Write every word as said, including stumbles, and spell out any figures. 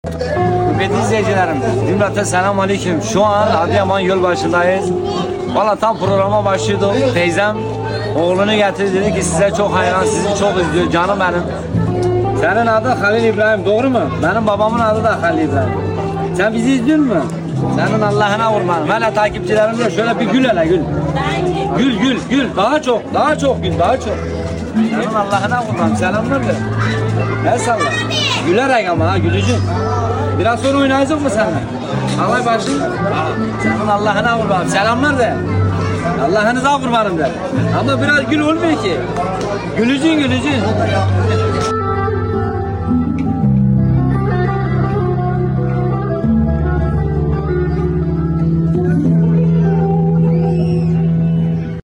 Kıymetli izleyicilerim, cümleten selam aleyküm. Şu an Adıyaman yol başındayız. Valla tam programa başlıyorduk. Teyzem oğlunu getirdi, dedi ki size çok hayran, sizi çok izliyor canım benim. Senin adın Halil İbrahim, doğru mu? Benim babamın adı da Halil İbrahim. Sen bizi izliyor musun? Senin Allah'ına kurbanım. Hele takipçilerim de şöyle bir gül hele gül. Gül gül gül, daha çok daha çok gül, daha çok. Senin Allah'ına kurbanım, selamlar de. El salla. Gülerek ama ha, gülücün. Biraz sonra oynayacak mı seninle? Alay başın. Senin Allah'ına kurbanım, selamlar de. Allah'ınıza kurbanım de. Ama biraz gül olmuyor ki. Gülücün gülücün.